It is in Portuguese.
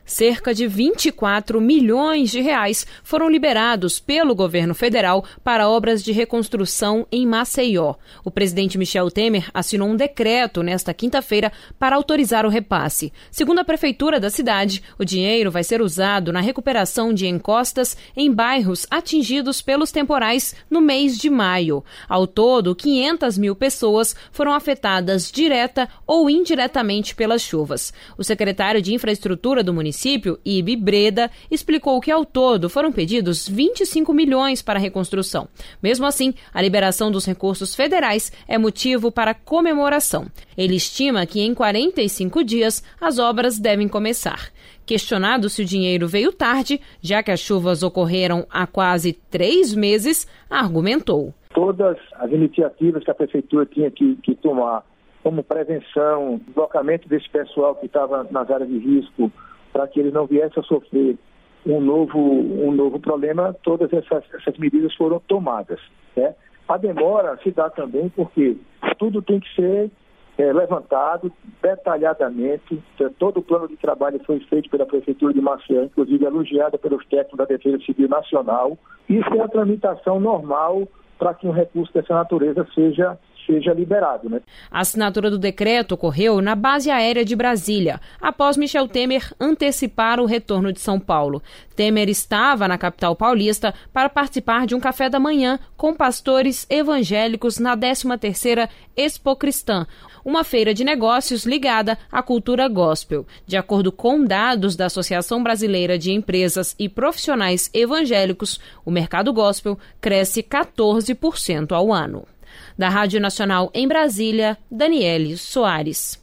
Cerca de 24 milhões de reais foram liberados pelo governo federal para obras de reconstrução em Maceió. O presidente Michel Temer assinou um decreto nesta quinta-feira para autorizar o repasse. Segundo a prefeitura da cidade, o dinheiro vai ser usado na recuperação de encostas em bairros atingidos pelos temporais no mês de maio. Ao todo, 500 mil pessoas foram afetadas direta ou indiretamente pelas chuvas. O secretário de Infraestrutura do município, Ibe Breda, explicou que ao todo foram pedidos 25 milhões para a reconstrução. Mesmo assim, a liberação dos recursos federais é motivo para comemoração. Ele estima que em 45 dias as obras devem começar. Questionado se o dinheiro veio tarde, já que as chuvas ocorreram há quase 3 meses, argumentou. Todas as iniciativas que a prefeitura tinha que tomar, como prevenção, deslocamento desse pessoal que estava nas áreas de risco, para que ele não viesse a sofrer um novo problema, todas essas medidas foram tomadas, né? A demora se dá também porque tudo tem que ser levantado detalhadamente. Todo o plano de trabalho foi feito pela Prefeitura de Maceió, inclusive elogiada pelos técnicos da Defesa Civil Nacional. Isso é a tramitação normal para que um recurso dessa natureza seja liberado, né? A assinatura do decreto ocorreu na base aérea de Brasília, após Michel Temer antecipar o retorno de São Paulo. Temer estava na capital paulista para participar de um café da manhã com pastores evangélicos na 13ª Expo Cristã, uma feira de negócios ligada à cultura gospel. De acordo com dados da Associação Brasileira de Empresas e Profissionais Evangélicos, o mercado gospel cresce 14% ao ano. Da Rádio Nacional em Brasília, Daniele Soares.